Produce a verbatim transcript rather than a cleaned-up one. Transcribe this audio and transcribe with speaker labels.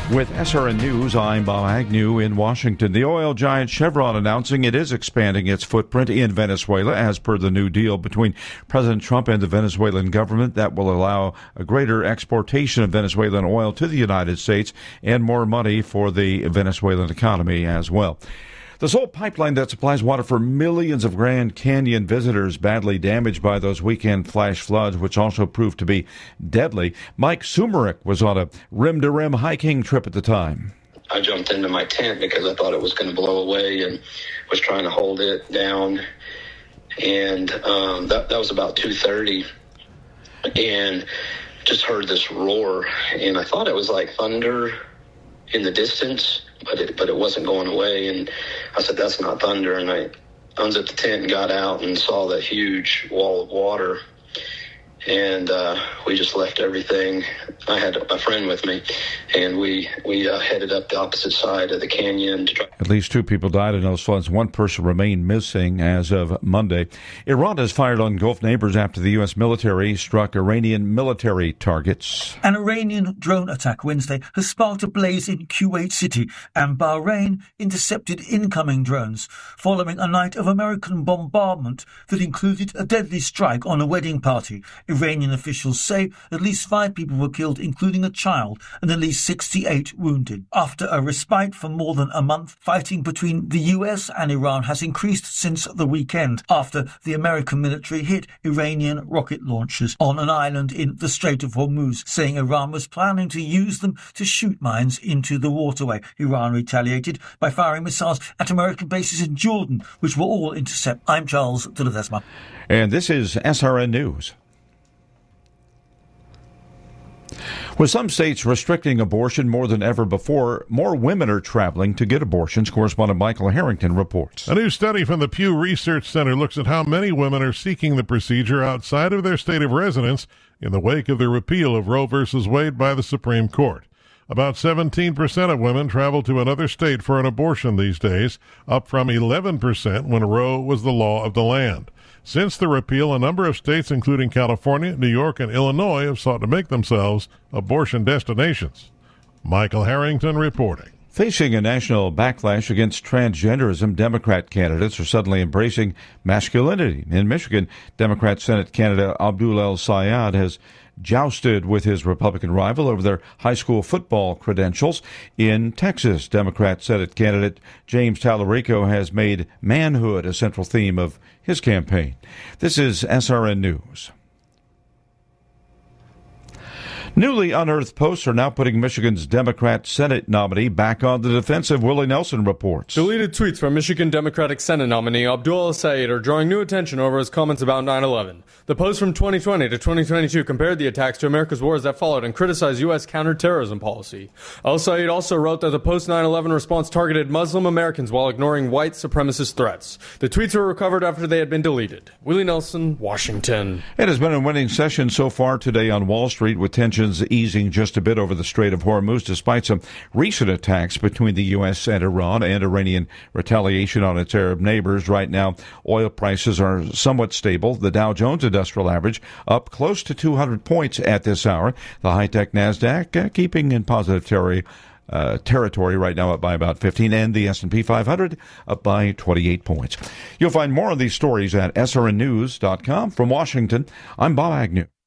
Speaker 1: With S R N News, I'm Bob Agnew in Washington. The oil giant Chevron announcing it is expanding its footprint in Venezuela as per the new deal between President Trump and the Venezuelan government that will allow a greater exportation of Venezuelan oil to the United States and more money for the Venezuelan economy as well. The sole pipeline that supplies water for millions of Grand Canyon visitors badly damaged by those weekend flash floods, which also proved to be deadly. Mike Sumerick was on a rim-to-rim hiking trip at the time.
Speaker 2: I jumped into my tent because I thought it was going to blow away and was trying to hold it down. And um, that, that was about two thirty. And just heard this roar. And I thought it was like thunder in the distance, but it but it wasn't going away. And I said, that's not thunder. And I unzipped the tent and got out and saw that huge wall of water. And uh, we just left everything. I had a friend with me, and we we uh, headed up the opposite side of the canyon to try.
Speaker 1: At least two people died in those floods. One person remained missing as of Monday. Iran has fired on Gulf neighbors after the U S military struck Iranian military targets.
Speaker 3: An Iranian drone attack Wednesday has sparked a blaze in Kuwait City, and Bahrain intercepted incoming drones following a night of American bombardment that included a deadly strike on a wedding party. Iranian officials say at least five people were killed, including a child, and at least sixty-eight wounded. After a respite for more than a month, fighting between the U S and Iran has increased since the weekend after the American military hit Iranian rocket launchers on an island in the Strait of Hormuz, saying Iran was planning to use them to shoot mines into the waterway. Iran retaliated by firing missiles at American bases in Jordan, which were all intercepted. I'm Charles de Ledesma.
Speaker 1: And this is S R N News. With some states restricting abortion more than ever before, more women are traveling to get abortions. Correspondent Michael Harrington reports.
Speaker 4: A new study from the Pew Research Center looks at how many women are seeking the procedure outside of their state of residence in the wake of the repeal of Roe v. Wade by the Supreme Court. About seventeen percent of women travel to another state for an abortion these days, up from eleven percent when Roe was the law of the land. Since the repeal, a number of states, including California, New York, and Illinois, have sought to make themselves abortion destinations. Michael Harrington reporting.
Speaker 1: Facing a national backlash against transgenderism, Democrat candidates are suddenly embracing masculinity. In Michigan, Democrat Senate candidate Abdul El-Sayed has jousted with his Republican rival over their high school football credentials. In Texas, Democrat Senate candidate James Tallarico has made manhood a central theme of his campaign. This is S R N News. Newly unearthed posts are now putting Michigan's Democrat Senate nominee back on the defensive. Willie Nelson reports.
Speaker 5: Deleted tweets from Michigan Democratic Senate nominee Abdul El-Sayed are drawing new attention over his comments about nine eleven. The post from twenty twenty to twenty twenty-two compared the attacks to America's wars that followed and criticized U S counterterrorism policy. El-Sayed also wrote that the post nine eleven response targeted Muslim Americans while ignoring white supremacist threats. The tweets were recovered after they had been deleted. Willie Nelson, Washington.
Speaker 1: It has been a winning session so far today on Wall Street, with tensions easing just a bit over the Strait of Hormuz, despite some recent attacks between the U S and Iran and Iranian retaliation on its Arab neighbors. Right now, oil prices are somewhat stable. The Dow Jones Industrial Average up close to two hundred points at this hour. The high-tech NASDAQ uh, keeping in positive territory. Uh, territory right now up by about fifteen, and the S and P five hundred up by twenty-eight points. You'll find more of these stories at S R N news dot com. From Washington, I'm Bob Agnew.